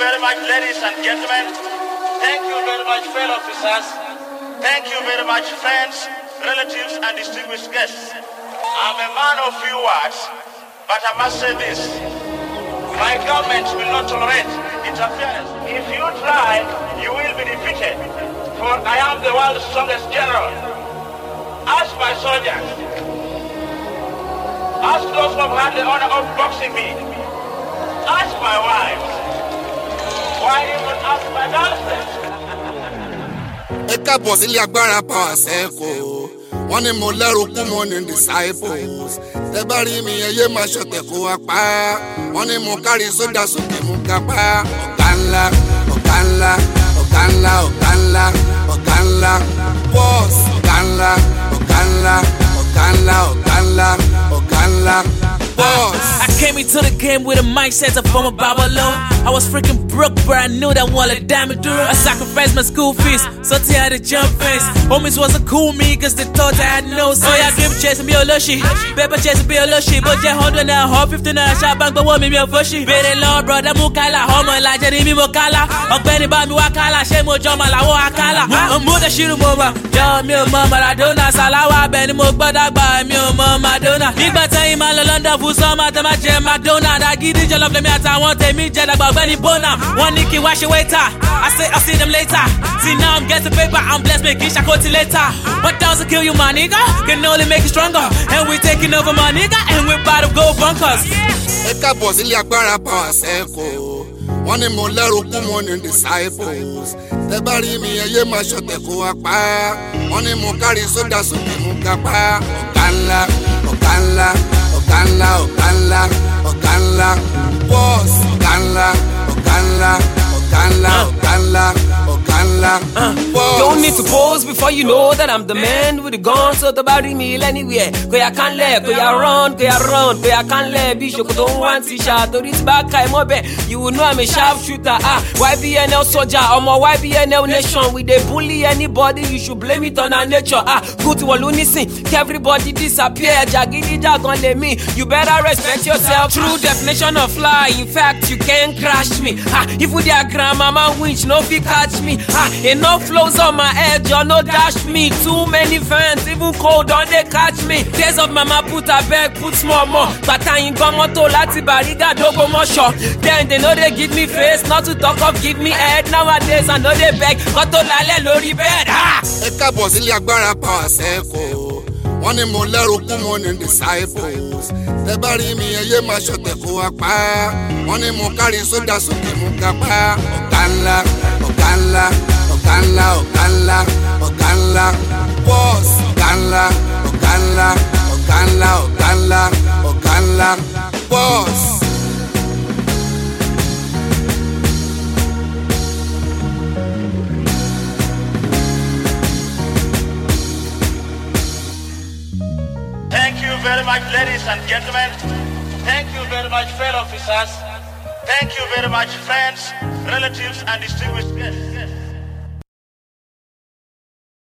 very much, ladies and gentlemen. Thank you very much, fellow officers. Thank you very much, friends, relatives, and distinguished guests. I'm a man of few words, but I must say this. My government will not tolerate interference. If you try, you will be defeated, for I am the world's strongest general. Ask my soldiers. Ask those who have had the honor of boxing me. Ask my wife. Why even ask my girlfriend? Ẹ káàbọ̀ sílé agbára power circle. Wọ́n ní mo lẹ́rù kú mo ní disciples. Tẹ bá rí mi ẹyẹ máa ṣọ̀tẹ̀ kó wa pa. Wọ́n ní mo kárí sódà sókè mú kápá. Ọ̀gá ńlá, ọ̀gá ńlá, ọ̀gá ńlá, ọ̀gá ńlá, ọ̀gá ńlá. Boss, ọ̀gá ńlá, ọ̀gá ńlá, ọ̀gá ńlá, ọ̀gá ńlá, ọ̀gá ńlá. I came into the game with a mindset of former Babylon. I was freaking broke, but I knew that one like diamond duro. I sacrificed my school fees, so I had to jump face. Homies wasn't cool me, cause they thought I had no sense. Oh yeah, dream chasing me a lushi, paper chasing me a lushi. But yeah, 100 now, 150 now, shot bank, but what me a fushy. Very long, brother, mukala, homo, like Jeremy Mokala. Ogbeni ba mi wakala, shemo joma la wo akala. Muda shiru moba, yo mi o mama la dona, salawa beni mo gbadagba mi o mama dona. Nígbà time ma lọ London fún summer, tẹ́ ma jẹ McDonald. Agídí jollof lèmi àtàwọn tèmi jẹ dàgbà ọ̀gbẹ́ni Bonham. Wọ́n ní kí wá ṣe waiter, I say I'll see them later. See now I'm getting paper, I'm blessed, make it shakoti later. But doesn't kill you, my nigga, can only make you stronger. And we taking over, my nigga, and we're about to go bunkers. Ẹ káàbọ̀ sílé agbára power circle. Wọ́n ní mo lẹ́rù kú mo ní disciples. Tẹ bá rí mi ẹyẹ máa ṣọ̀tẹ̀ kó wa pa. Wọ́n ní mo kárí sódà sókè mú kápá. Ọ̀gá ńlá, ọ̀gá ńlá, ọ̀gá ńlá, ọ̀gá ńlá, ọ̀gá ńlá. Boss, ọ̀gá ńlá, ọ̀gá ńlá, ọ̀gá ńlá, ọ̀gá ńlá, ọ̀gá ńlá. Don't need to pose before you know that I'm the man with the gun. So the body meal anywhere. Go ya can't let, go ya run, go ya can't let. Bishop don't want t-shirt. Or it's back, I'm mobe. You will know I'm a sharp shooter. YBNL soldier, I'm a YBNL nation. We they bully anybody, you should blame it on our nature. Good to listen, everybody disappear. Jagidi jagon let me. You better respect yourself. True definition of fly. In fact, you can't crash me. If we diagram, mama winch, no fi catch me. Enough flows on my head, you no dash me. Too many fans, even cold don't they catch me. Days of mama put a bag, put small more. But I ain't got moto lati bariga dogo more short. Then they know they give me face, not to talk of give me head. Nowadays I know they beg, got to lale lori bed. Ẹ káàbọ̀ sílé agbára power circle. Wọ́n ní mo lẹ́rù kú mo ní disciples. Tẹ bá rí mi ẹyẹ máa ṣọ̀tẹ̀ kó wa pa. Wọ́n ní mo kárí sódà sókè mú kápá. Ọ̀gá ńlá, ọ̀gá ńlá, ọ̀gá ńlá, ọ̀gá ńlá, ọ̀gá ńlá. Boss, ọ̀gá ńlá, ọ̀gá ńlá, ọ̀gá ńlá, ọ̀gá ńlá, ọ̀gá ńlá. Boss. Thank you very much, ladies and gentlemen. Thank you very much, fellow officers. Thank you very much, friends, relatives, and distinguished guests.